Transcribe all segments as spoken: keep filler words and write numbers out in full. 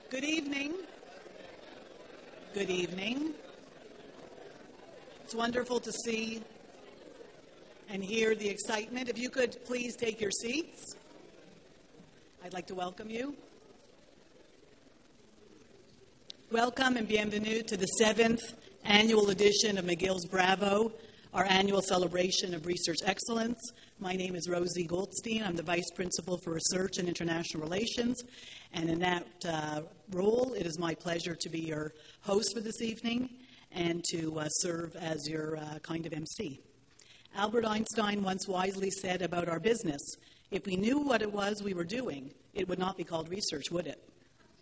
Good evening. Good evening. It's wonderful to see and hear the excitement. If you could please take your seats, I'd like to welcome you. Welcome and bienvenue to the seventh annual edition of McGill's Bravo, our annual celebration of research excellence. My name is Rosie Goldstein. I'm the Vice Principal for Research and International Relations, and in that uh, role, it is my pleasure to be your host for this evening and to uh, serve as your uh, kind of M C. Albert Einstein once wisely said about our business, if we knew what it was we were doing, it would not be called research, would it?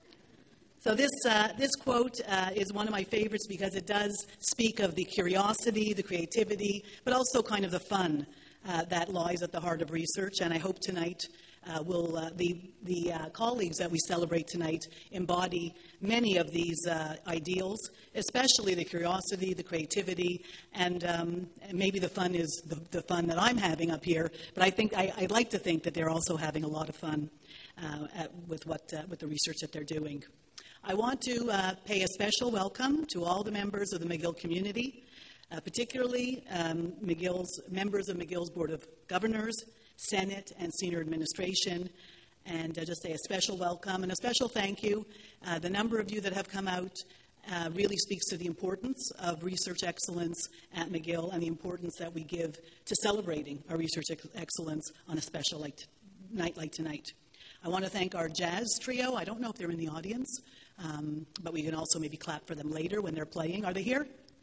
So this uh, this quote uh, is one of my favorites because it does speak of the curiosity, the creativity, but also kind of the fun uh, that lies at the heart of research. And I hope tonight uh, will uh, the the uh, colleagues that we celebrate tonight embody many of these uh, ideals, especially the curiosity, the creativity, and, um, and maybe the fun is the, the fun that I'm having up here. But I think I, I'd like to think that they're also having a lot of fun uh, at, with what uh, with the research that they're doing. I want to uh, pay a special welcome to all the members of the McGill community, uh, particularly um, McGill's members of McGill's Board of Governors, Senate, and Senior Administration, and uh, just say a special welcome and a special thank you. Uh, the number of you that have come out uh, really speaks to the importance of research excellence at McGill and the importance that we give to celebrating our research ex- excellence on a special like t- night like tonight. I want to thank our jazz trio. I don't know if they're in the audience. Um, but we can also maybe clap for them later when they're playing. Are they here?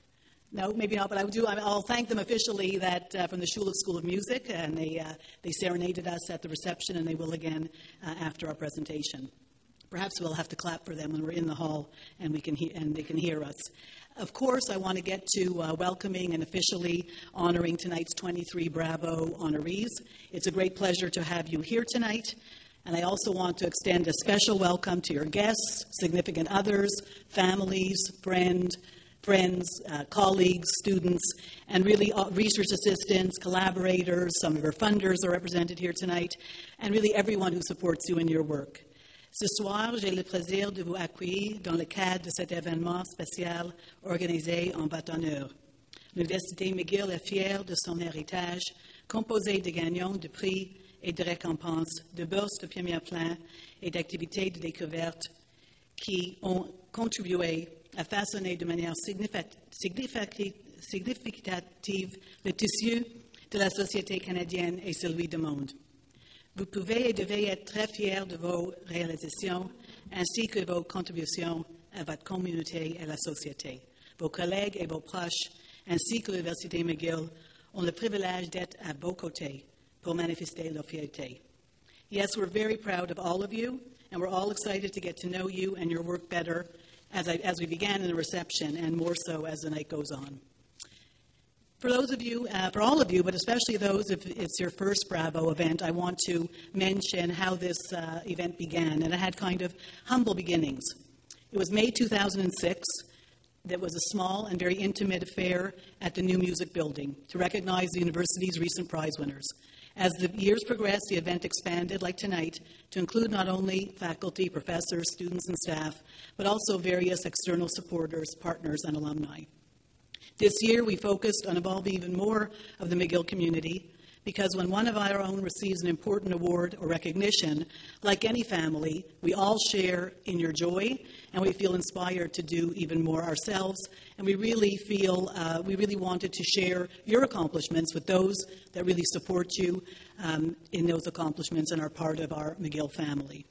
No, maybe not, but I will do. I'll thank them officially that uh, from the Schulich School of Music, and they uh, they serenaded us at the reception, and they will again uh, after our presentation. Perhaps we'll have to clap for them when we're in the hall and we can he- and they can hear us. Of course, I want to get to uh, welcoming and officially honoring tonight's twenty-three Bravo honorees. It's a great pleasure to have you here tonight. And I also want to extend a special welcome to your guests, significant others, families, friend, friends, uh, colleagues, students, and really uh, research assistants, collaborators. Some of your funders are represented here tonight, and really everyone who supports you in your work. Ce soir, j'ai le plaisir de vous accueillir dans le cadre de cet événement spécial organisé en votre honneur. L'Université McGill est fière de son héritage, composé de gagnants de prix et de récompenses, de bourses de premier plan et d'activités de découverte qui ont contribué à façonner de manière significative le tissu de la société canadienne et celui du monde. Vous pouvez et devez être très fiers de vos réalisations ainsi que de vos contributions à votre communauté et la société. Vos collègues et vos proches ainsi que l'Université McGill ont le privilège d'être à vos côtés pour manifester leur fierté. Yes, we're very proud of all of you, and we're all excited to get to know you and your work better as, I, as we began in the reception, and more so as the night goes on. For those of you, uh, for all of you, but especially those if it's your first Bravo event, I want to mention how this uh, event began, and it had kind of humble beginnings. It was May two thousand six. That was a small and very intimate affair at the New Music Building to recognize the university's recent prize winners. As the years progressed, the event expanded, like tonight, to include not only faculty, professors, students, and staff, but also various external supporters, partners, and alumni. This year, we focused on involving even more of the McGill community, because when one of our own receives an important award or recognition, like any family, we all share in your joy, and we feel inspired to do even more ourselves. And we really feel, uh, we really wanted to share your accomplishments with those that really support you um, in those accomplishments and are part of our McGill family.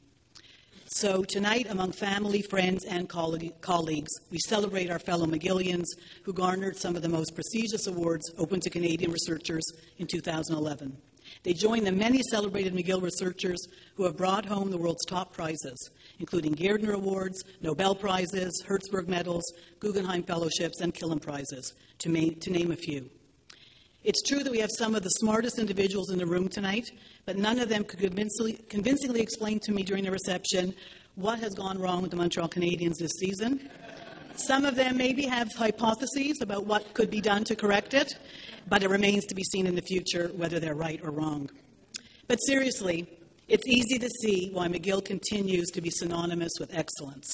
So tonight, among family, friends, and colleagues, we celebrate our fellow McGillians who garnered some of the most prestigious awards open to Canadian researchers in two thousand eleven. They join the many celebrated McGill researchers who have brought home the world's top prizes, including Gairdner Awards, Nobel Prizes, Hertzberg Medals, Guggenheim Fellowships, and Killam Prizes, to, ma- to name a few. It's true that we have some of the smartest individuals in the room tonight, but none of them could convincingly, convincingly explain to me during the reception what has gone wrong with the Montreal Canadiens this season. Some of them maybe have hypotheses about what could be done to correct it, but it remains to be seen in the future whether they're right or wrong. But seriously, It's easy to see why McGill continues to be synonymous with excellence.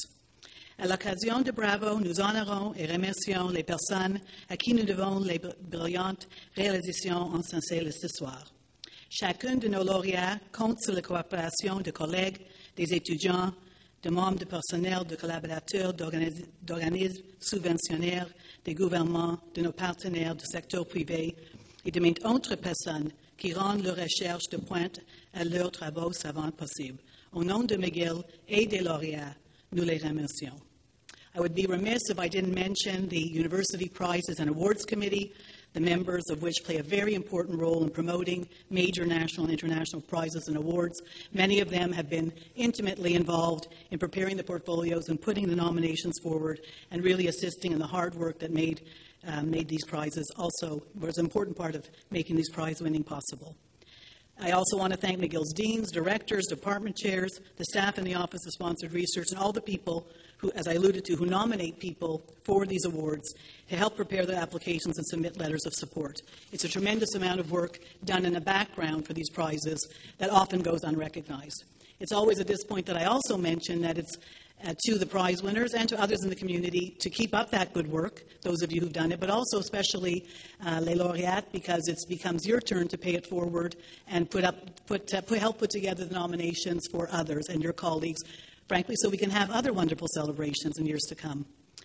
À l'occasion de Bravo, nous honorons et remercions les personnes à qui nous devons les brillantes réalisations encensées ce soir. Chacun de nos lauréats compte sur la coopération de collègues, des étudiants, de membres de personnel, de collaborateurs, d'organismes subventionnaires, des gouvernements, de nos partenaires du secteur privé et de maintes autres personnes qui rendent leurs recherches de pointe à leurs travaux savants possibles. Au nom de McGill et des lauréats, nous les remercions. I would be remiss if I didn't mention the University Prizes and Awards Committee, the members of which play a very important role in promoting major national and international prizes and awards. Many of them have been intimately involved in preparing the portfolios and putting the nominations forward and really assisting in the hard work that made, uh, made these prizes also was an important part of making these prize winning possible. I also want to thank McGill's deans, directors, department chairs, the staff in the Office of Sponsored Research, and all the people who, as I alluded to, who nominate people for these awards to help prepare their applications and submit letters of support. It's a tremendous amount of work done in the background for these prizes that often goes unrecognized. It's always at this point that I also mention that it's Uh, to the prize winners and to others in the community to keep up that good work, those of you who've done it, but also especially uh, les laureats, because it becomes your turn to pay it forward and put up, put, uh, put, help put together the nominations for others and your colleagues, frankly, so we can have other wonderful celebrations in years to come.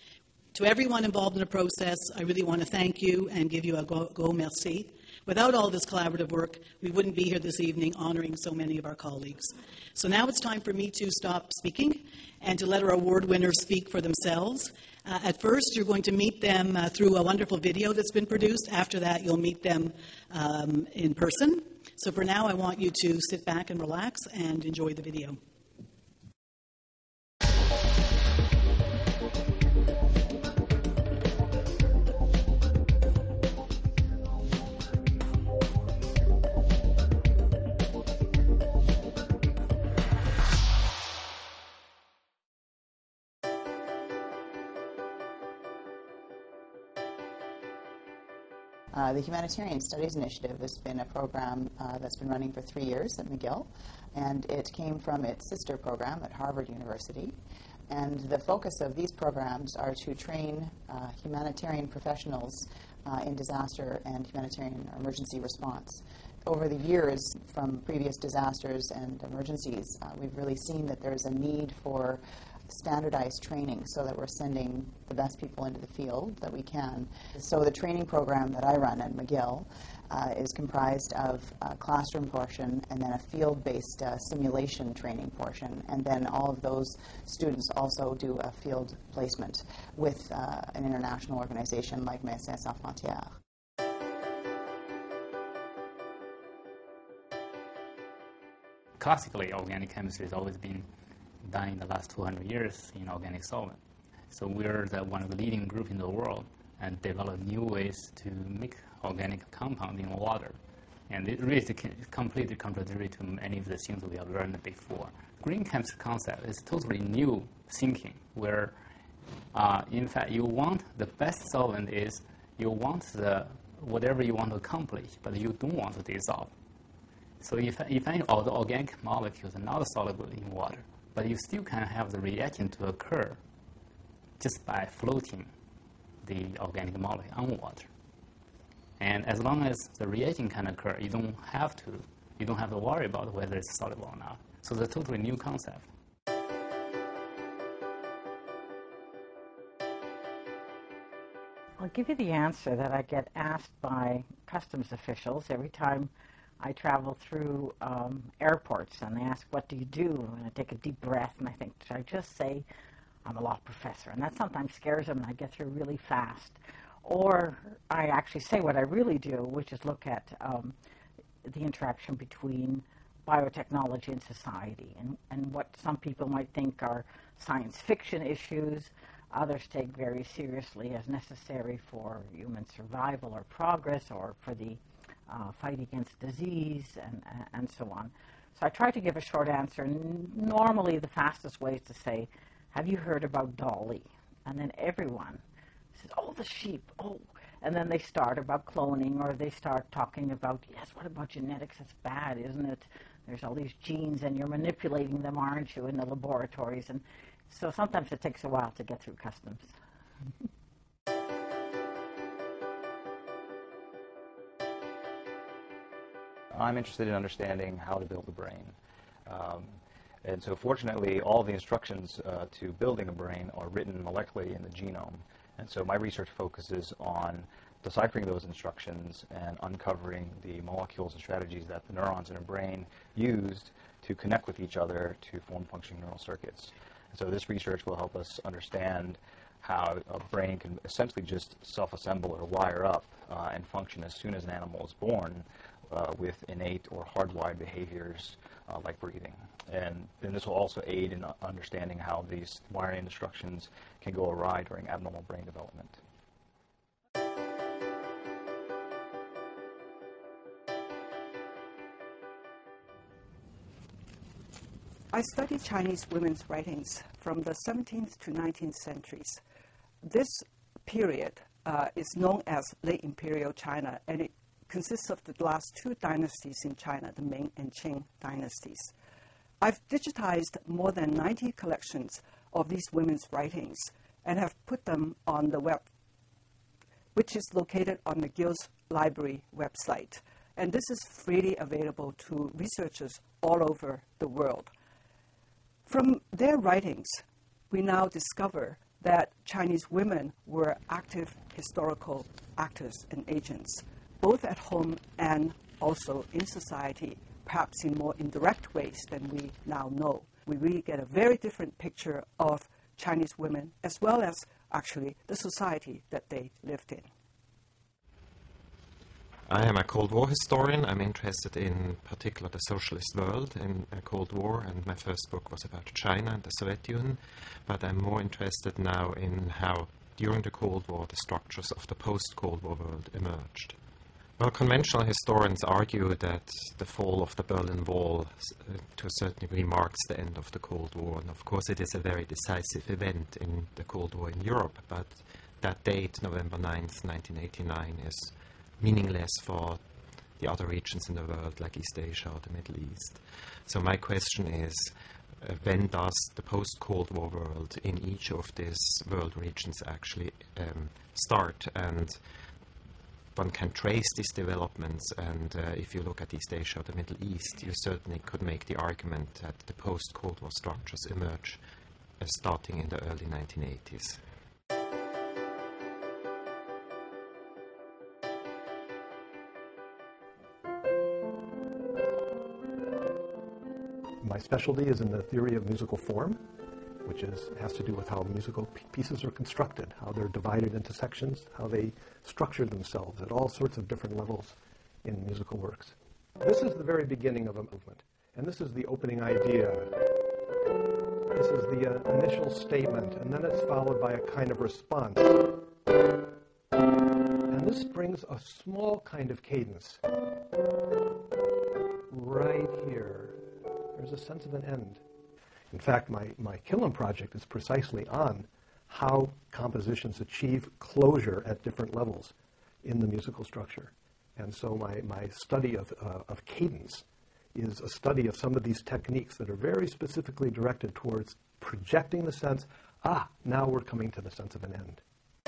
To everyone involved in the process, I really want to thank you and give you a go, go merci. Without all this collaborative work, we wouldn't be here this evening honoring so many of our colleagues. So now it's time for me to stop speaking and to let our award winners speak for themselves. Uh, at first, you're going to meet them uh, through a wonderful video that's been produced. After that, you'll meet them um, in person. So for now, I want you to sit back and relax and enjoy the video. Uh, the Humanitarian Studies Initiative has been a program uh, that's been running for three years at McGill, and it came from its sister program at Harvard University. And the focus of these programs are to train uh, humanitarian professionals uh, in disaster and humanitarian emergency response. Over the years, from previous disasters and emergencies, uh, we've really seen that there's a need for standardized training so that we're sending the best people into the field that we can. So the training program that I run at McGill uh, is comprised of a classroom portion and then a field-based uh, simulation training portion. And then all of those students also do a field placement with uh, an international organization like Médecins Sans Frontières. Classically, organic chemistry has always been done in the last two hundred years in organic solvent. So we're the, one of the leading groups in the world and develop new ways to make organic compound in water. And it really is completely contradictory to many of the things we have learned before. Green chemistry concept is totally new thinking where, uh, in fact, you want the best solvent is you want the whatever you want to accomplish, but you don't want to dissolve. So if, if any of the organic molecules are not soluble in water, but you still can have the reaction to occur just by floating the organic molecule on water. And as long as the reaction can occur, you don't have to, you don't have to worry about whether it's soluble or not. So it's a totally new concept. I'll give you the answer that I get asked by customs officials every time I travel through um, airports, and they ask, what do you do? And I take a deep breath, and I think, should I just say I'm a law professor? And that sometimes scares them, and I get through really fast. Or I actually say what I really do, which is look at um, the interaction between biotechnology and society, and, and what some people might think are science fiction issues, others take very seriously as necessary for human survival or progress, or for the Uh, fight against disease, and, and so on. So I try to give a short answer. N- normally the fastest way is to say, have you heard about Dolly? And then everyone says, oh, the sheep, oh. And then they start about cloning, or they start talking about, yes, what about genetics? It's bad, isn't it? there's all these genes and you're manipulating them, aren't you, in the laboratories? And so sometimes it takes a while to get through customs. I'm interested in understanding how to build a brain. Um, and so fortunately, all the instructions uh, to building a brain are written molecularly in the genome. And so my research focuses on deciphering those instructions and uncovering the molecules and strategies that the neurons in a brain used to connect with each other to form functioning neural circuits. And so this research will help us understand how a brain can essentially just self-assemble or wire up uh, and function as soon as an animal is born uh, with innate or hardwired behaviors uh, like breathing. And then this will also aid in understanding how these wiring instructions can go awry during abnormal brain development. I study Chinese women's writings from the seventeenth to nineteenth centuries. This period uh, is known as late imperial China, and it consists of the last two dynasties in China, the Ming and Qing dynasties. I've digitized more than ninety collections of these women's writings and have put them on the web, which is located on McGill's library website. And this is freely available to researchers all over the world. From their writings, we now discover that Chinese women were active historical actors and agents, both at home and also in society, perhaps in more indirect ways than we now know. We really get a very different picture of Chinese women, as well as actually the society that they lived in. I am a Cold War historian. I'm interested in particular the socialist world in the Cold War, and my first book was about China and the Soviet Union. But I'm more interested now in how, during the Cold War, the structures of the post-Cold War world emerged. Well, conventional historians argue that the fall of the Berlin Wall uh, to a certain degree marks the end of the Cold War. And of course it is a very decisive event in the Cold War in Europe, but that date, November ninth, nineteen eighty-nine, is meaningless for the other regions in the world, like East Asia or the Middle East. So my question is, uh, when does the post-Cold War world in each of these world regions actually um, start? And one can trace these developments, and uh, if you look at East Asia or the Middle East, you certainly could make the argument that the post-Cold War structures emerge uh, starting in the early nineteen eighties. My specialty is in the theory of musical form, which is, has to do with how musical p- pieces are constructed, how they're divided into sections, how they structure themselves at all sorts of different levels in musical works. This is the very beginning of a movement, and this is the opening idea. This is the uh, initial statement, and then it's followed by a kind of response. And this brings a small kind of cadence right here. There's a sense of an end. In fact, my, my Killam project is precisely on how compositions achieve closure at different levels in the musical structure. And so my, my study of, uh, of cadence is a study of some of these techniques that are very specifically directed towards projecting the sense, ah, now we're coming to the sense of an end.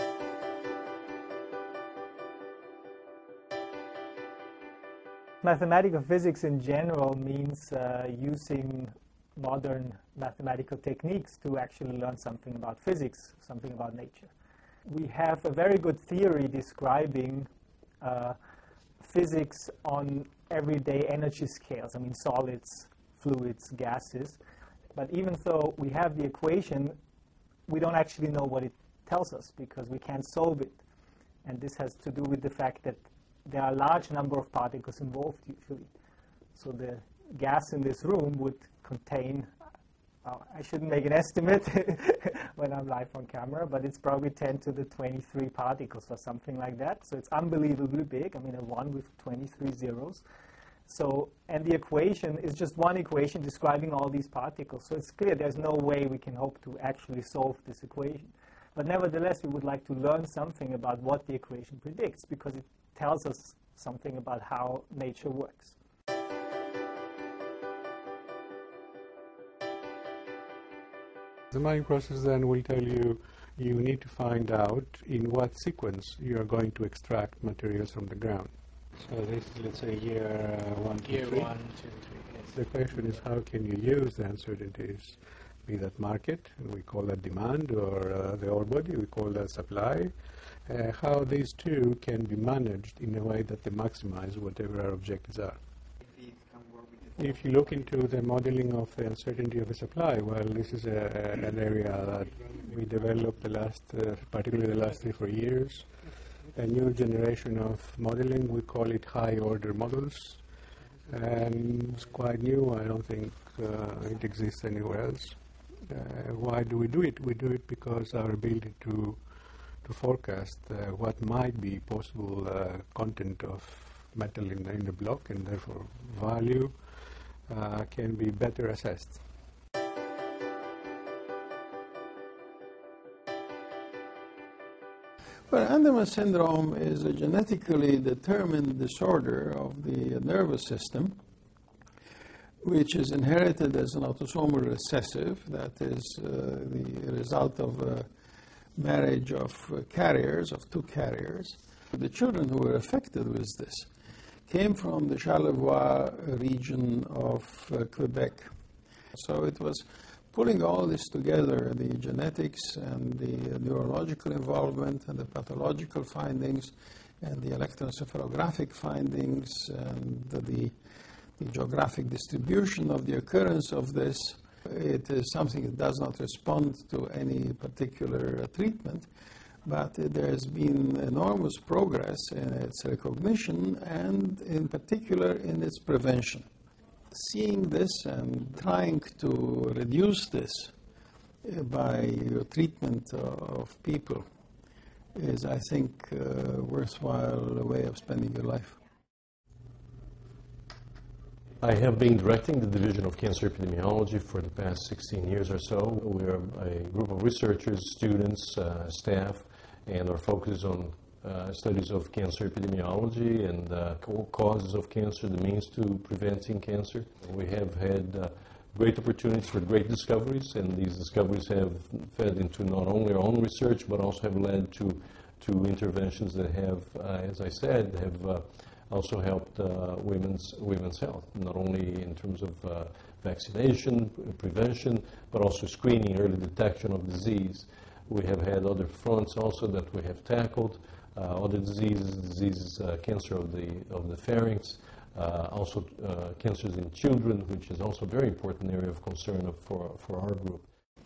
Mathematical physics in general means uh, using modern mathematical techniques to actually learn something about physics, something about nature. We have a very good theory describing uh, physics on everyday energy scales, I mean solids, fluids, gases. But even though we have the equation, we don't actually know what it tells us because we can't solve it. And this has to do with the fact that there are a large number of particles involved usually. So the gas in this room would contain, uh, I shouldn't make an estimate when I'm live on camera, but it's probably ten to the twenty-three particles or something like that. So it's unbelievably big. I mean, a one with twenty-three zeros. So, and the equation is just one equation describing all these particles. So it's clear there's no way we can hope to actually solve this equation. But nevertheless, we would like to learn something about what the equation predicts because it tells us something about how nature works. The mining process then will tell you you need to find out in what sequence you are going to extract materials from the ground. So this is, let's say, year uh, one, two, Year three. one, two, three. Yes. The question is, how can you use the uncertainties? Be that market, and we call that demand, or uh, the ore body, we call that supply. Uh, how these two can be managed in a way that they maximize whatever our objectives are. If you look into the modeling of the uncertainty of the supply, well, this is a, a, an area that we developed the last, uh, particularly the last three, four years. A new generation of modeling, we call it high-order models, and it's quite new. I don't think uh, it exists anywhere else. Uh, why do we do it? We do it because our ability to to forecast uh, what might be possible uh, content of metal in the, in the block, and therefore value, uh, can be better assessed. Well, Angelman syndrome is a genetically determined disorder of the nervous system, which is inherited as an autosomal recessive, that is uh, the result of a marriage of uh, carriers, of two carriers. The children who were affected with this came from the Charlevoix region of uh, Quebec. So it was pulling all this together, the genetics and the uh, neurological involvement and the pathological findings and the electroencephalographic findings and the, the, the geographic distribution of the occurrence of this. It is something that does not respond to any particular uh, treatment, but uh, there has been enormous progress in its recognition and in particular in its prevention. Seeing this and trying to reduce this uh, by your treatment uh, of people is, I think, a worthwhile way of spending your life. I have been directing the Division of Cancer Epidemiology for the past sixteen years or so. We're a group of researchers, students, uh, staff, and our focus on uh, studies of cancer epidemiology and uh, causes of cancer, the means to preventing cancer. We have had uh, great opportunities for great discoveries, and these discoveries have fed into not only our own research, but also have led to, to interventions that have, uh, as I said, have uh, also helped uh, women's women's health, not only in terms of uh, vaccination, prevention, but also screening, early detection of disease. We have had other fronts also that we have tackled, uh, other diseases, diseases, uh, cancer of the of the pharynx, uh, also uh, cancers in children, which is also a very important area of concern of, for for our group.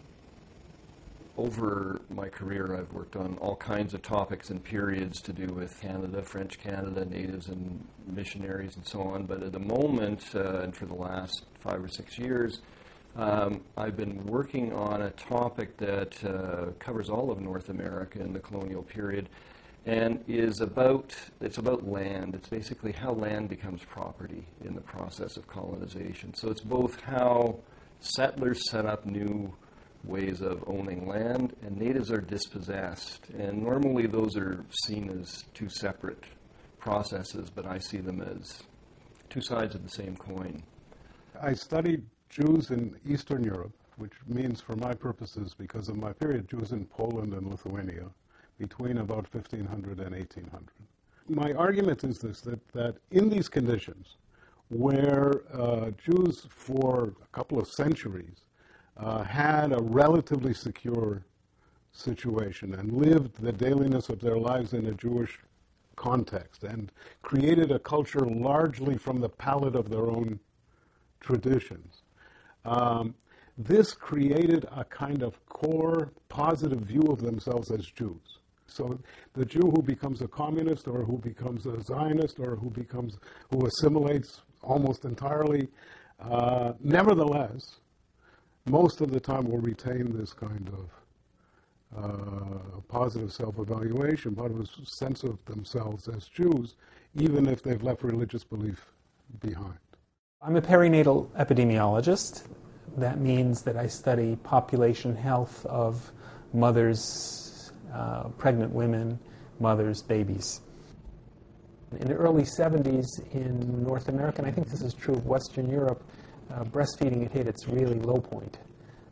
Over my career, I've worked on all kinds of topics and periods to do with Canada, French Canada, natives and missionaries and so on. But at the moment, uh, and for the last five or six years, um, I've been working on a topic that uh, covers all of North America in the colonial period, and is about, it's about land. It's basically how land becomes property in the process of colonization. So it's both how settlers set up new ways of owning land, and natives are dispossessed. And normally those are seen as two separate processes, but I see them as two sides of the same coin. I studied Jews in Eastern Europe, which means for my purposes, because of my period, Jews in Poland and Lithuania, between about fifteen hundred and eighteen hundred. My argument is this, that, that in these conditions, where uh, Jews for a couple of centuries Uh, had a relatively secure situation and lived the dailiness of their lives in a Jewish context and created a culture largely from the palette of their own traditions. Um, this created a kind of core positive view of themselves as Jews. So the Jew who becomes a communist or who becomes a Zionist or who becomes, who assimilates almost entirely, uh, nevertheless, most of the time will retain this kind of uh, positive self-evaluation, positive sense of themselves as Jews, even if they've left religious belief behind. I'm a perinatal epidemiologist. That means that I study population health of mothers, uh, pregnant women, mothers, babies. In the early seventies in North America, and I think this is true of Western Europe, Uh, breastfeeding had hit its really low point.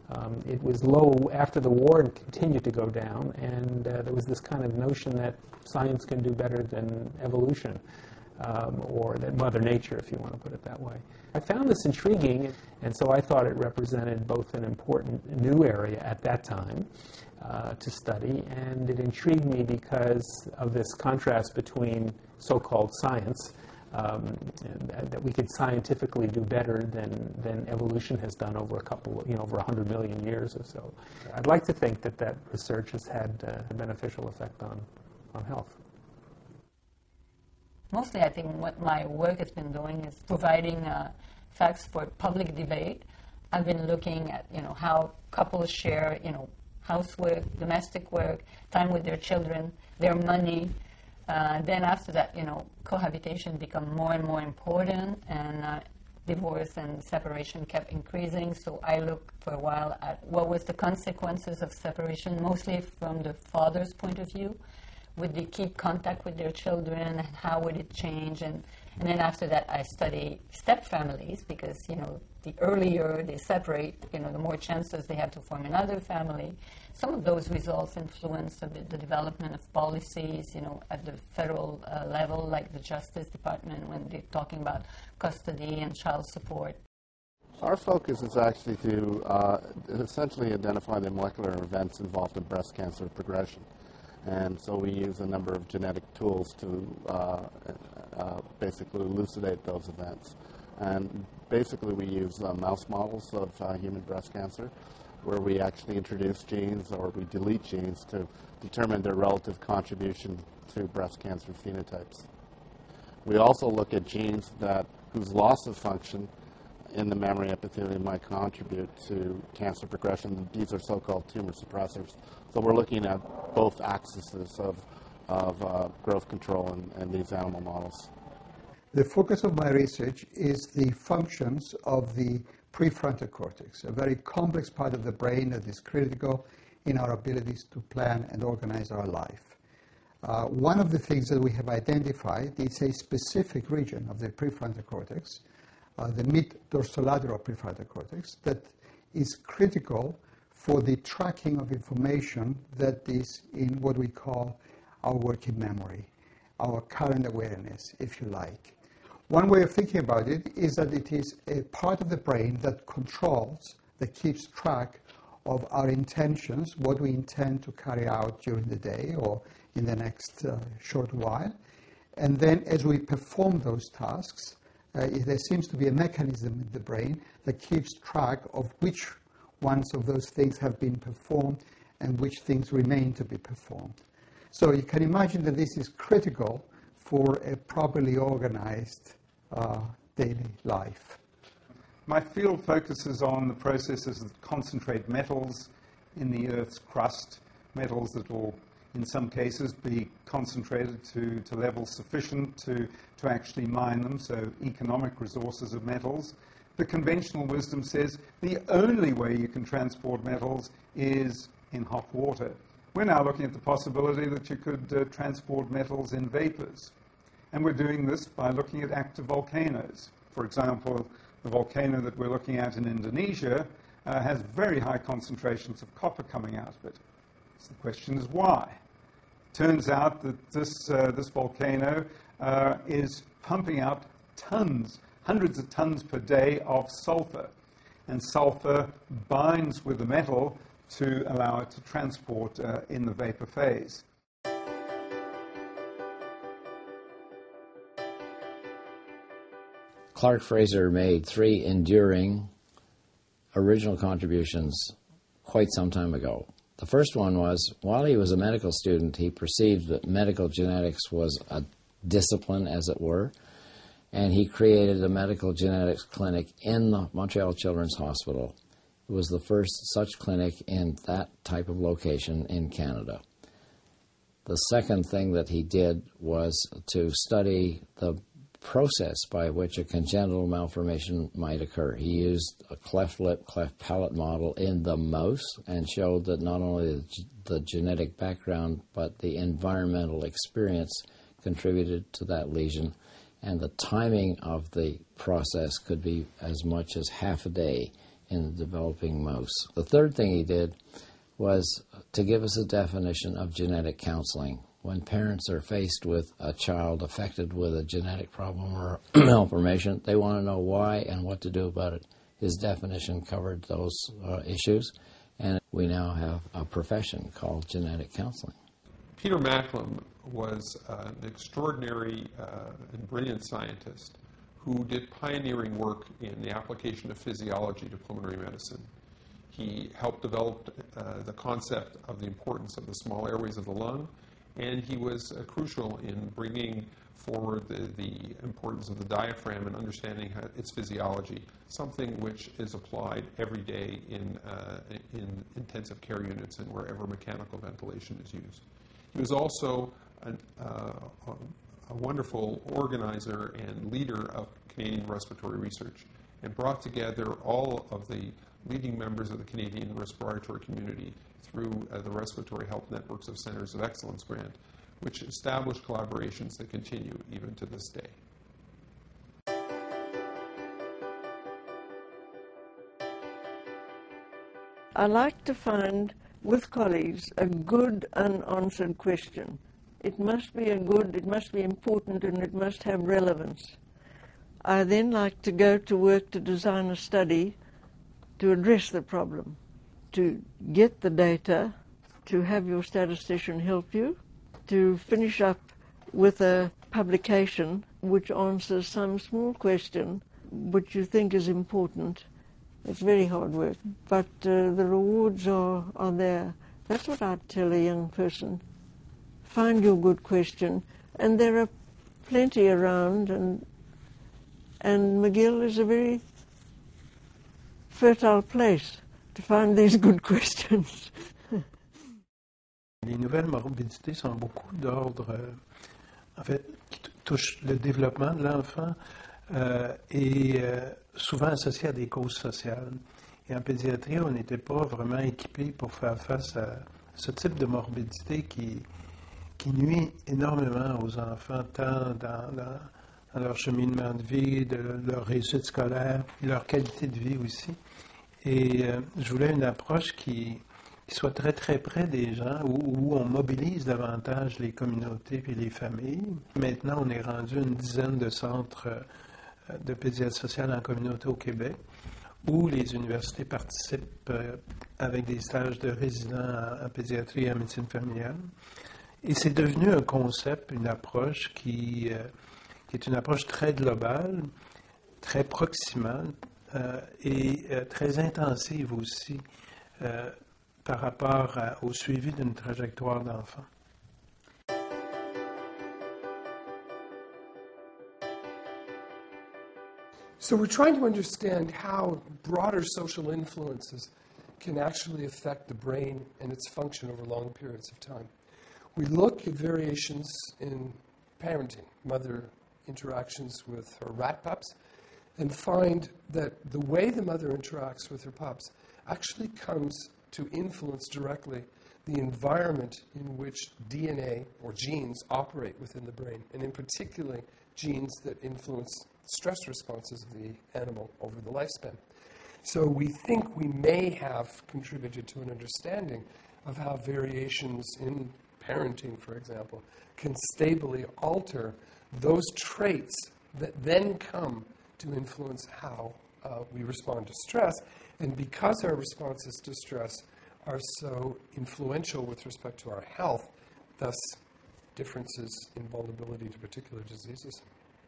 Um, it was low after the war and continued to go down, and uh, there was this kind of notion that science can do better than evolution, um, or that Mother Nature, if you want to put it that way. I found this intriguing, and so I thought it represented both an important new area at that time uh, to study, and it intrigued me because of this contrast between so-called science, Um, and that we could scientifically do better than, than evolution has done over a couple, you know, over a hundred million years or so. I'd like to think that that research has had uh, a beneficial effect on, on health. Mostly, I think what my work has been doing is providing uh, facts for public debate. I've been looking at, you know, how couples share, you know, housework, domestic work, time with their children, their money. Uh, then after that, you know, cohabitation become more and more important, and uh, divorce and separation kept increasing. So I looked for a while at what was the consequences of separation, mostly from the father's point of view. Would they keep contact with their children? How would it change? And, and then after that, I study step families, because, you know, the earlier they separate, you know, the more chances they have to form another family. Some of those results influence a bit the development of policies, you know, at the federal uh, level, like the Justice Department, when they're talking about custody and child support. Our focus is actually to uh, essentially identify the molecular events involved in breast cancer progression. And so we use a number of genetic tools to uh, uh, basically elucidate those events. And basically we use uh, mouse models of uh, human breast cancer, where we actually introduce genes or we delete genes to determine their relative contribution to breast cancer phenotypes. We also look at genes that whose loss of function in the mammary epithelium might contribute to cancer progression. These are so-called tumor suppressors. So we're looking at both axes of, of uh, growth control in, in these animal models. The focus of my research is the functions of the prefrontal cortex, a very complex part of the brain that is critical in our abilities to plan and organize our life. Uh, one of the things that we have identified is a specific region of the prefrontal cortex, uh, the mid-dorsolateral prefrontal cortex, that is critical for the tracking of information that is in what we call our working memory, our current awareness, if you like. One way of thinking about it is that it is a part of the brain that controls, that keeps track of our intentions, what we intend to carry out during the day or in the next uh, short while. And then as we perform those tasks, uh, there seems to be a mechanism in the brain that keeps track of which ones of those things have been performed and which things remain to be performed. So you can imagine that this is critical for a properly organized uh, daily life. My field focuses on the processes that concentrate metals in the Earth's crust, metals that will, in some cases, be concentrated to, to levels sufficient to, to actually mine them, so economic resources of metals. The conventional wisdom says the only way you can transport metals is in hot water. We're now looking at the possibility that you could uh, transport metals in vapors. And we're doing this by looking at active volcanoes. For example, the volcano that we're looking at in Indonesia uh, has very high concentrations of copper coming out of it. So the question is why? Turns out that this, uh, this volcano uh, is pumping out tons, hundreds of tons per day of sulfur. And sulfur binds with the metal to allow it to transport uh, in the vapor phase. Clark Fraser made three enduring original contributions quite some time ago. The first one was, while he was a medical student, he perceived that medical genetics was a discipline, as it were, and he created a medical genetics clinic in the Montreal Children's Hospital. It was the first such clinic in that type of location in Canada. The second thing that he did was to study the process by which a congenital malformation might occur. He used a cleft lip, cleft palate model in the mouse and showed that not only the, the genetic background but the environmental experience contributed to that lesion, and the timing of the process could be as much as half a day in the developing mouse. The third thing he did was to give us a definition of genetic counseling. When parents are faced with a child affected with a genetic problem or malformation, they want to know why and what to do about it. His definition covered those uh, issues, and we now have a profession called genetic counseling. Peter Macklem was uh, an extraordinary uh, and brilliant scientist who did pioneering work in the application of physiology to pulmonary medicine. He helped develop uh, the concept of the importance of the small airways of the lung, and he was uh, crucial in bringing forward the, the importance of the diaphragm and understanding how, its physiology, something which is applied every day in, uh, in intensive care units and wherever mechanical ventilation is used. He was also an, uh, a wonderful organizer and leader of Canadian respiratory research and brought together all of the leading members of the Canadian respiratory community through uh, the Respiratory Health Networks of Centers of Excellence grant, which established collaborations that continue even to this day. I like to find with colleagues a good unanswered question. It must be a good, it must be important, and it must have relevance. I then like to go to work to design a study to address the problem, to get the data, to have your statistician help you, to finish up with a publication which answers some small question which you think is important. It's very hard work, but uh, the rewards are, are there. That's what I'd tell a young person. Find your good question, and there are plenty around, and, and McGill is a very fertile place to find these good questions. Les nouvelles morbidités sont beaucoup d'ordre, euh, en fait, qui touchent le développement de l'enfant euh, et euh, souvent associées à des causes sociales. Et en pédiatrie, on n'était pas vraiment équipé pour faire face à ce type de morbidité qui, qui nuit énormément aux enfants, tant dans, dans, dans leur cheminement de vie, de leur réussite scolaire, leur qualité de vie aussi. Et euh, je voulais une approche qui, qui soit très très près des gens, où, où on mobilise davantage les communautés et les familles. Maintenant, on est rendu une dizaine de centres euh, de pédiatrie sociale en communauté au Québec, où les universités participent euh, avec des stages de résidents en, en pédiatrie et en médecine familiale. Et c'est devenu un concept, une approche qui, euh, qui est une approche très globale, très proximale, Euh, et euh, très intensive aussi euh, par rapport à, au suivi d'une trajectoire d'enfant. So we're trying to understand how broader social influences can actually affect the brain and its function over long periods of time. We look at variations in parenting, mother interactions with her rat pups, and find that the way the mother interacts with her pups actually comes to influence directly the environment in which D N A or genes operate within the brain, and in particular genes that influence stress responses of the animal over the lifespan. So we think we may have contributed to an understanding of how variations in parenting, for example, can stably alter those traits that then come to influence how uh, we respond to stress. And because our responses to stress are so influential with respect to our health, thus differences in vulnerability to particular diseases.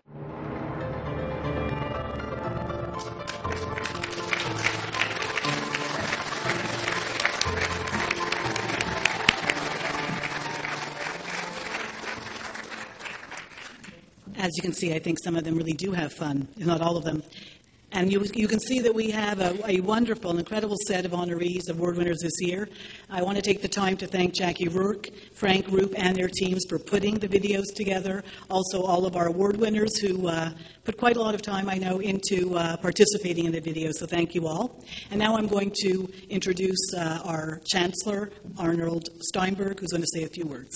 As you can see, I think some of them really do have fun, if not all of them. And you, you can see that we have a, a wonderful, incredible set of honorees, award winners this year. I want to take the time to thank Jackie Rourke, Frank Roop, and their teams for putting the videos together. Also, all of our award winners who uh, put quite a lot of time, I know, into uh, participating in the videos. So thank you all. And now I'm going to introduce uh, our Chancellor, Arnold Steinberg, who's going to say a few words.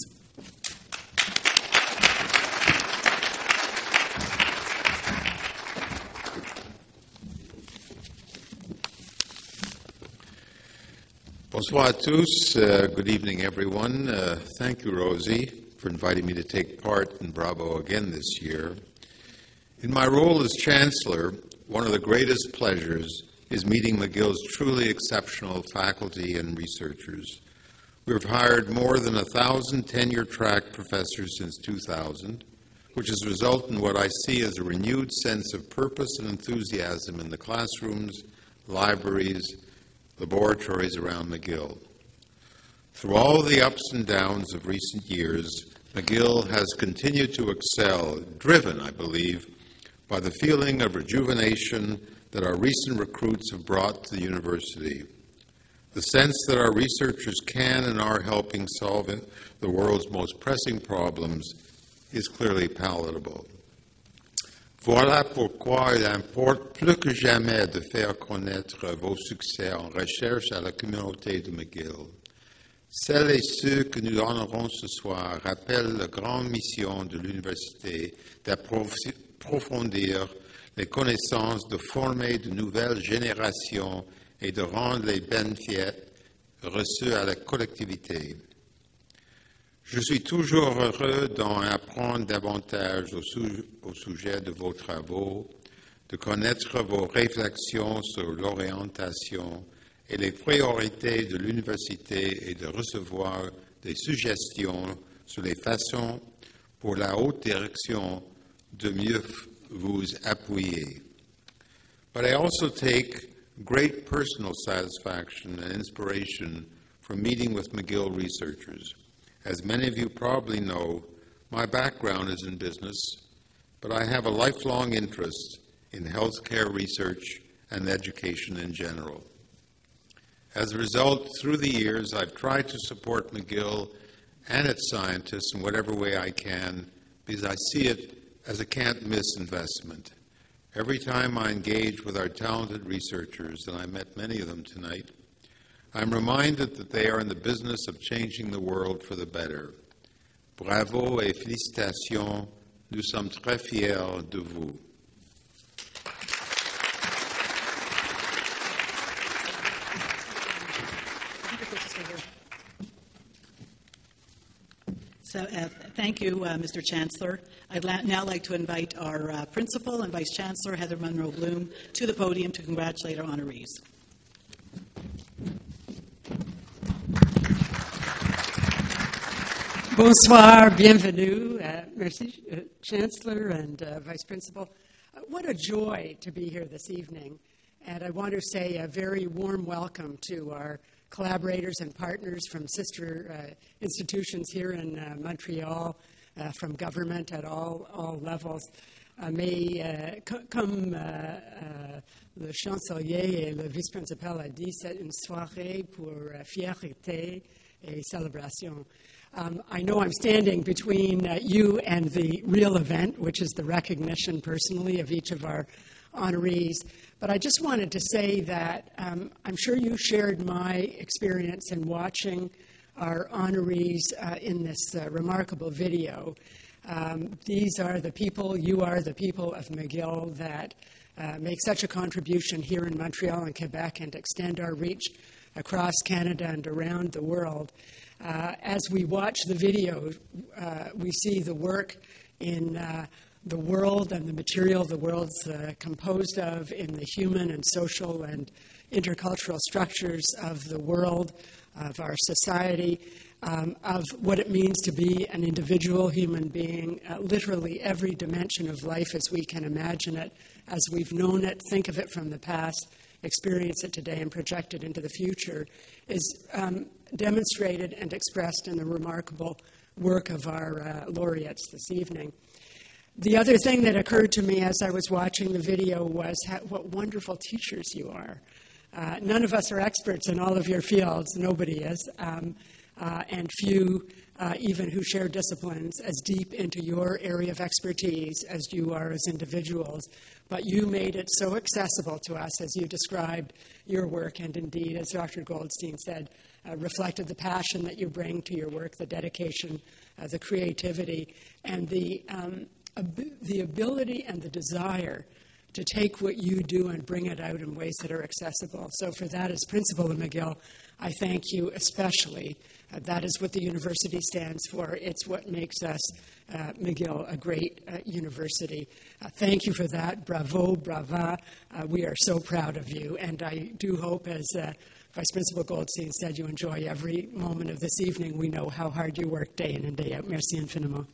Bonsoir à tous. Uh, good evening, everyone. Uh, thank you, Rosie, for inviting me to take part in Bravo again this year. In my role as Chancellor, one of the greatest pleasures is meeting McGill's truly exceptional faculty and researchers. We've hired more than a thousand tenure-track professors since two thousand, which has resulted in what I see as a renewed sense of purpose and enthusiasm in the classrooms, libraries, laboratories around McGill. Through all the ups and downs of recent years, McGill has continued to excel, driven, I believe, by the feeling of rejuvenation that our recent recruits have brought to the university. The sense that our researchers can and are helping solve the world's most pressing problems is clearly palatable. Voilà pourquoi il importe plus que jamais de faire connaître vos succès en recherche à la communauté de McGill. Celles et ceux que nous honorons ce soir rappellent la grande mission de l'université d'approfondir les connaissances, de former de nouvelles générations et de rendre les bénéfices reçus à la collectivité. Je suis toujours heureux d'en apprendre davantage au, su- au sujet de vos travaux, de connaître vos réflexions sur l'orientation et les priorités de l'université et de recevoir des suggestions sur les façons pour la haute direction de mieux vous appuyer. But I also take great personal satisfaction and inspiration from meeting with McGill researchers. As many of you probably know, my background is in business, but I have a lifelong interest in healthcare research and education in general. As a result, through the years, I've tried to support McGill and its scientists in whatever way I can, because I see it as a can't-miss investment. Every time I engage with our talented researchers, and I met many of them tonight, I'm reminded that they are in the business of changing the world for the better. Bravo et félicitations, nous sommes très fiers de vous. So, uh, thank you, uh, Mister Chancellor. I'd la- now like to invite our uh, Principal and Vice Chancellor, Heather Munro Bloom, to the podium to congratulate our honorees. Bonsoir, bienvenue. Uh, merci, uh, Chancellor and uh, Vice Principal. Uh, what a joy to be here this evening. And I want to say a very warm welcome to our collaborators and partners from sister uh, institutions here in uh, Montreal, uh, from government at all, all levels. Uh, mais uh, co- comme uh, uh, le chancelier et le vice-principal a dit, c'est une soirée pour uh, fierté et célébration. Um, I know I'm standing between uh, you and the real event, which is the recognition personally of each of our honorees. But I just wanted to say that um, I'm sure you shared my experience in watching our honorees uh, in this uh, remarkable video. Um, these are the people, you are the people of McGill that uh, make such a contribution here in Montreal and Quebec and extend our reach across Canada and around the world. Uh, as we watch the video, uh, we see the work in uh, the world and the material the world's uh, composed of, in the human and social and intercultural structures of the world, of our society, um, of what it means to be an individual human being, uh, literally every dimension of life as we can imagine it, as we've known it, think of it from the past, experience it today, and project it into the future, is um, demonstrated and expressed in the remarkable work of our uh, laureates this evening. The other thing that occurred to me as I was watching the video was how, what wonderful teachers you are. Uh, none of us are experts in all of your fields, nobody is, um, uh, and few uh, even who share disciplines as deep into your area of expertise as you are as individuals. But you made it so accessible to us as you described your work, and indeed, as Doctor Goldstein said, uh, reflected the passion that you bring to your work, the dedication, uh, the creativity, and the, um, ab- the ability and the desire to take what you do and bring it out in ways that are accessible. So for that, as principal of McGill, I thank you especially. Uh, that is what the university stands for. It's what makes us, uh, McGill, a great uh, university. Uh, thank you for that. Bravo, brava. Uh, we are so proud of you. And I do hope, as uh, Vice Principal Goldstein said, you enjoy every moment of this evening. We know how hard you work day in and day out. Merci infiniment.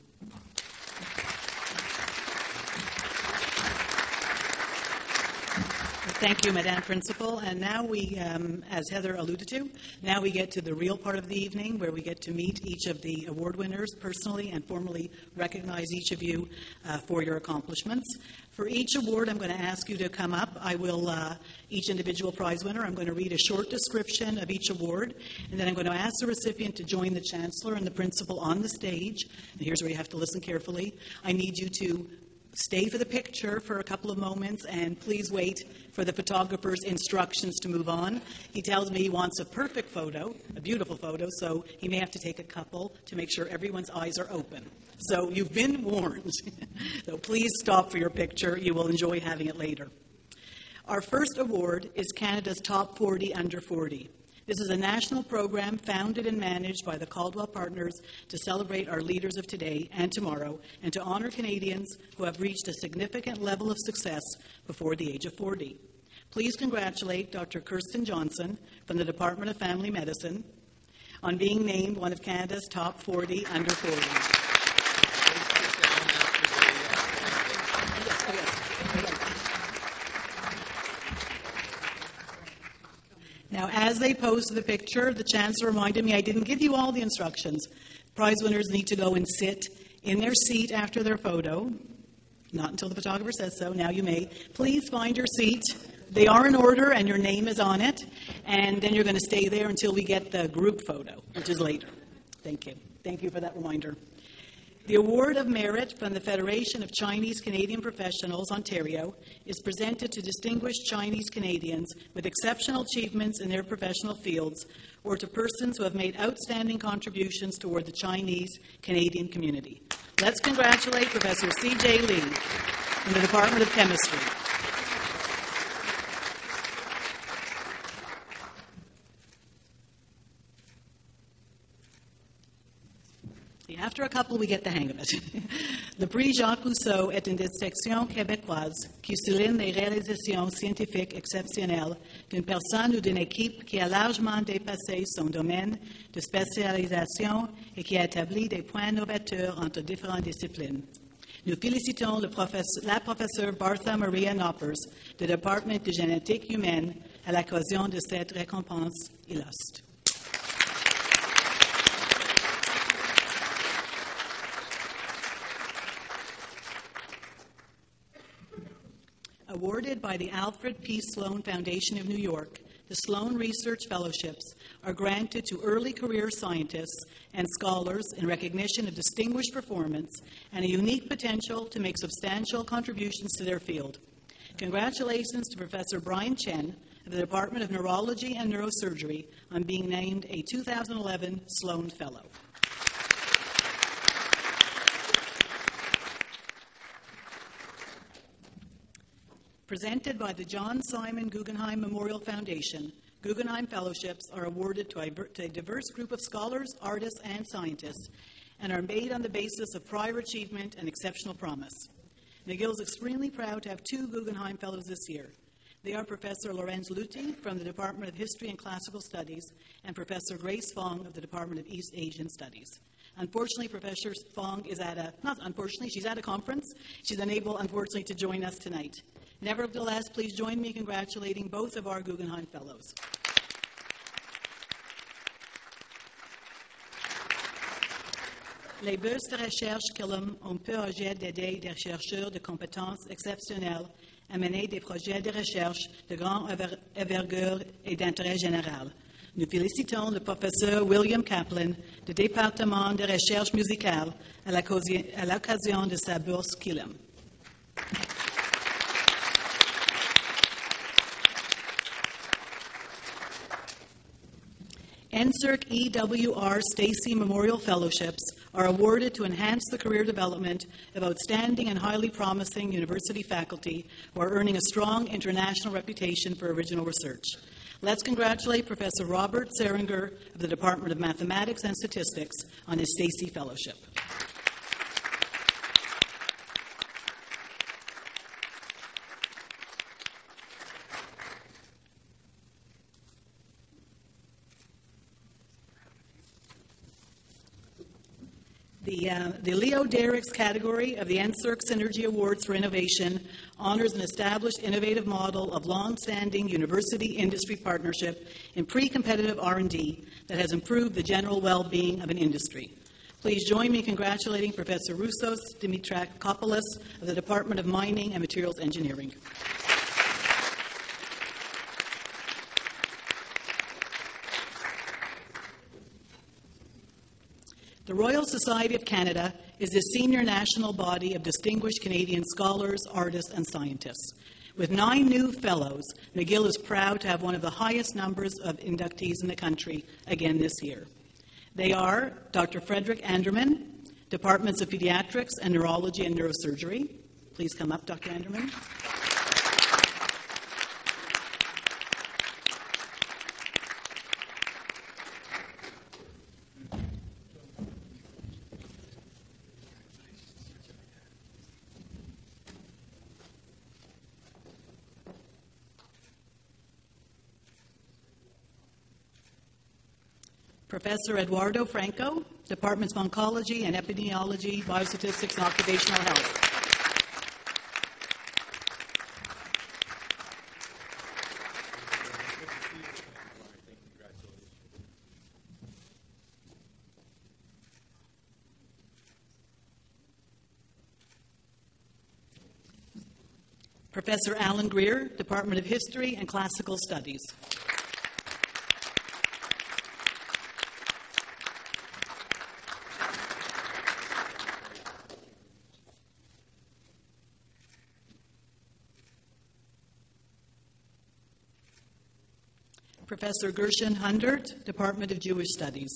Thank you, Madame Principal. And now we, um, as Heather alluded to, now we get to the real part of the evening where we get to meet each of the award winners personally and formally recognize each of you uh, for your accomplishments. For each award, I'm going to ask you to come up. I will, uh, each individual prize winner, I'm going to read a short description of each award, and then I'm going to ask the recipient to join the Chancellor and the Principal on the stage. And here's where you have to listen carefully. I need you to stay for the picture for a couple of moments, and please wait for the photographer's instructions to move on. He tells me he wants a perfect photo, a beautiful photo, so he may have to take a couple to make sure everyone's eyes are open. So you've been warned. So please stop for your picture. You will enjoy having it later. Our first award is Canada's Top forty Under forty. This is a national program founded and managed by the Caldwell Partners to celebrate our leaders of today and tomorrow and to honor Canadians who have reached a significant level of success before the age of forty. Please congratulate Doctor Kirsten Johnson from the Department of Family Medicine on being named one of Canada's Top forty Under forty. Now, as they posed the picture, the Chancellor reminded me I didn't give you all the instructions. Prize winners need to go and sit in their seat after their photo. Not until the photographer says so. Now you may. Please find your seat. They are in order, and your name is on it. And then you're going to stay there until we get the group photo, which is later. Thank you. Thank you for that reminder. The Award of Merit from the Federation of Chinese Canadian Professionals, Ontario, is presented to distinguished Chinese Canadians with exceptional achievements in their professional fields or to persons who have made outstanding contributions toward the Chinese Canadian community. Let's congratulate Professor C J Lee from the Department of Chemistry. After a couple, we get the hang of it. Le prix Jacques Rousseau est une distinction québécoise qui souligne les réalisations scientifiques exceptionnelles d'une personne ou d'une équipe qui a largement dépassé son domaine de spécialisation et qui a établi des points novateurs entre différentes disciplines. Nous félicitons le professeur, la professeure Bartha Maria Knoppers du département de génétique humaine à l'occasion de cette récompense illustre. Awarded by the Alfred P. Sloan Foundation of New York, the Sloan Research Fellowships are granted to early career scientists and scholars in recognition of distinguished performance and a unique potential to make substantial contributions to their field. Congratulations to Professor Brian Chen of the Department of Neurology and Neurosurgery on being named a two thousand eleven Sloan Fellow. Presented by the John Simon Guggenheim Memorial Foundation, Guggenheim Fellowships are awarded to a diverse group of scholars, artists, and scientists, and are made on the basis of prior achievement and exceptional promise. McGill is extremely proud to have two Guggenheim Fellows this year. They are Professor Lorenz Luthi from the Department of History and Classical Studies and Professor Grace Fong of the Department of East Asian Studies. Unfortunately, Professor Fong is at a, not unfortunately, she's at a conference. She's unable, unfortunately, to join us tonight. Nevertheless, please join me in congratulating both of our Guggenheim Fellows. Les bourses de recherche Killam ont pour objet d'aider des chercheurs de compétences exceptionnelles à mener des projets de recherche de grande envergure et d'intérêt général. Nous félicitons le professeur William Kaplan du département de recherche musicale à l'occasion de sa bourse Killam. NSERC E W R Stacy Memorial Fellowships are awarded to enhance the career development of outstanding and highly promising university faculty who are earning a strong international reputation for original research. Let's congratulate Professor Robert Seringer of the Department of Mathematics and Statistics on his Stacy Fellowship. The, uh, the Leo Derricks category of the NSERC Synergy Awards for Innovation honors an established innovative model of long-standing university-industry partnership in pre-competitive R and D that has improved the general well-being of an industry. Please join me in congratulating Professor Roussos Dimitrakopoulos of the Department of Mining and Materials Engineering. The Royal Society of Canada is the senior national body of distinguished Canadian scholars, artists, and scientists. With nine new fellows, McGill is proud to have one of the highest numbers of inductees in the country again this year. They are Doctor Frederick Anderman, Departments of Pediatrics and Neurology and Neurosurgery. Please come up, Doctor Anderman. Professor Eduardo Franco, Departments of Oncology and Epidemiology, Biostatistics, and Occupational Health. Professor Alan Greer, Department of History and Classical Studies. Professor Gershon Hundert, Department of Jewish Studies.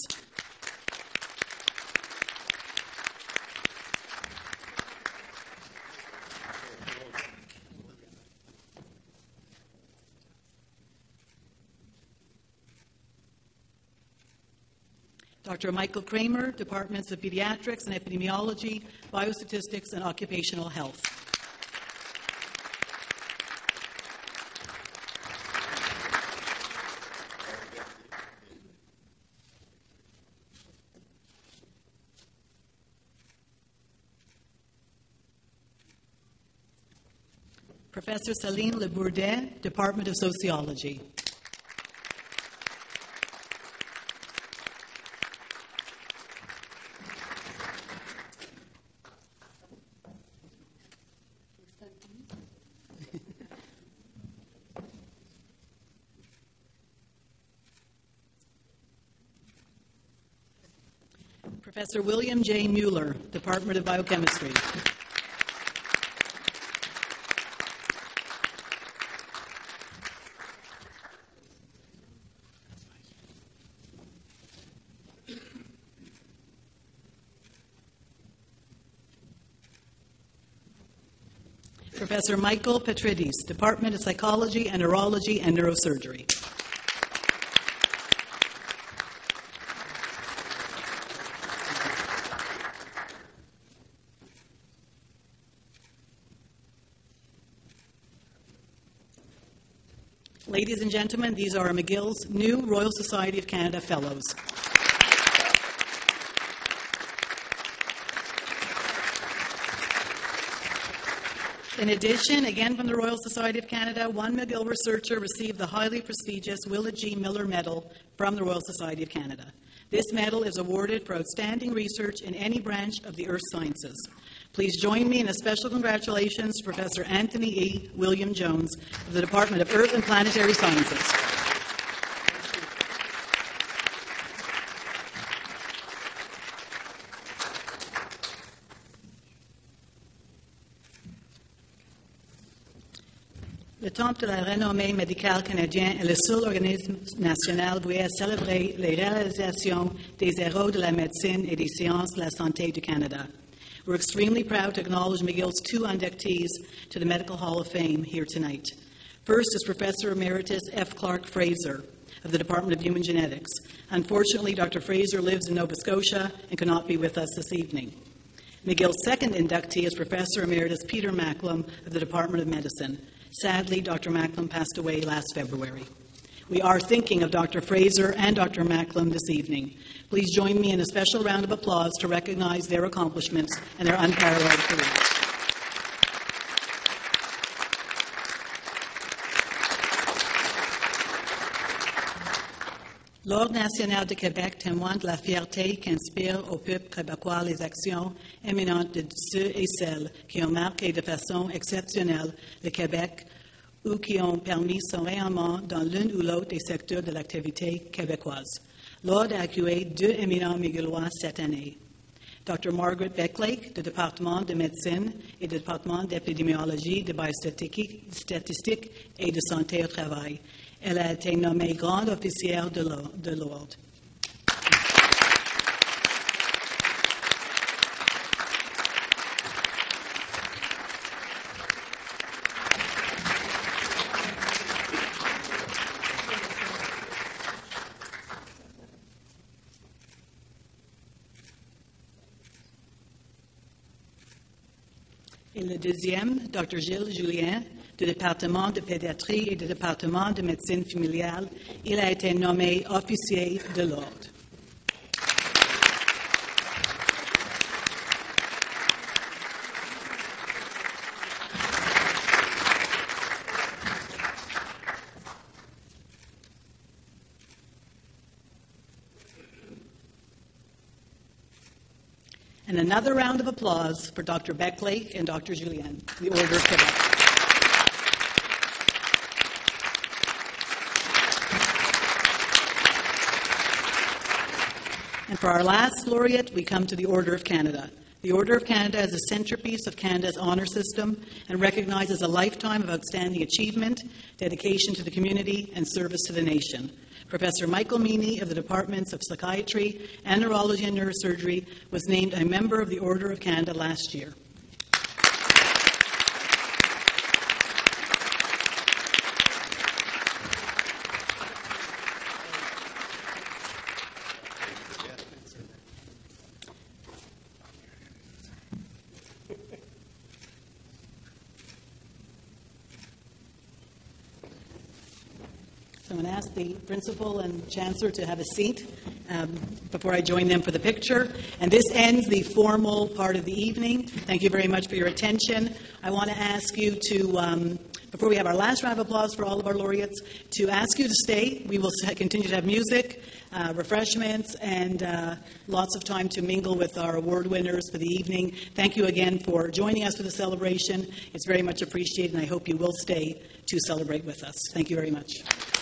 Doctor Michael Kramer, Departments of Pediatrics and Epidemiology, Biostatistics, and Occupational Health. Professor Céline Lebourdet, Department of Sociology. Professor William J. Mueller, Department of Biochemistry. Professor Michael Petridis, Department of Psychology and Neurology and Neurosurgery. Ladies and gentlemen, these are McGill's new Royal Society of Canada Fellows. In addition, again from the Royal Society of Canada, one McGill researcher received the highly prestigious Willett G. Miller Medal from the Royal Society of Canada. This medal is awarded for outstanding research in any branch of the earth sciences. Please join me in a special congratulations to Professor Anthony E. William Jones of the Department of Earth and Planetary Sciences. Le Temple de la renommée médicale canadien est le seul organisme national voué à célébrer les réalisations des héros de la médecine et des sciences de la santé du Canada. We're extremely proud to acknowledge McGill's two inductees to the Medical Hall of Fame here tonight. First is Professor Emeritus F. Clark Fraser of the Department of Human Genetics. Unfortunately, Doctor Fraser lives in Nova Scotia and cannot be with us this evening. McGill's second inductee is Professor Emeritus Peter Macklem of the Department of Medicine. Sadly, Doctor Macklem passed away last February. We are thinking of Doctor Fraser and Doctor Macklem this evening. Please join me in a special round of applause to recognize their accomplishments and their unparalleled careers. L'Ordre national de Québec témoigne de la fierté qu'inspirent au peuple québécois les actions éminentes de ceux et celles qui ont marqué de façon exceptionnelle le Québec ou qui ont permis son rayonnement dans l'un ou l'autre des secteurs de l'activité québécoise. L'Ordre a accueilli deux éminents miguelois cette année. Doctor Margaret Becklake, du département de médecine et du département d'épidémiologie, de biostatistique et de santé au travail. Elle a été nommée grande officière de l'Ordre. Et le deuxième, Docteur Gilles Julien, du département de pédiatrie et du département de médecine familiale. Il a été nommé officier de l'Ordre. And another round of applause for Doctor Becklake and Doctor Julien, the Order of Quebec. And for our last laureate, we come to the Order of Canada. The Order of Canada is a centerpiece of Canada's honour system and recognizes a lifetime of outstanding achievement, dedication to the community, and service to the nation. Professor Michael Meany of the Departments of Psychiatry and Neurology and Neurosurgery was named a member of the Order of Canada last year. So I'm going to ask the principal and chancellor to have a seat um, before I join them for the picture. And this ends the formal part of the evening. Thank you very much for your attention. I want to ask you to, um, before we have our last round of applause for all of our laureates, to ask you to stay. We will continue to have music, uh, refreshments, and uh, lots of time to mingle with our award winners for the evening. Thank you again for joining us for the celebration. It's very much appreciated, and I hope you will stay to celebrate with us. Thank you very much.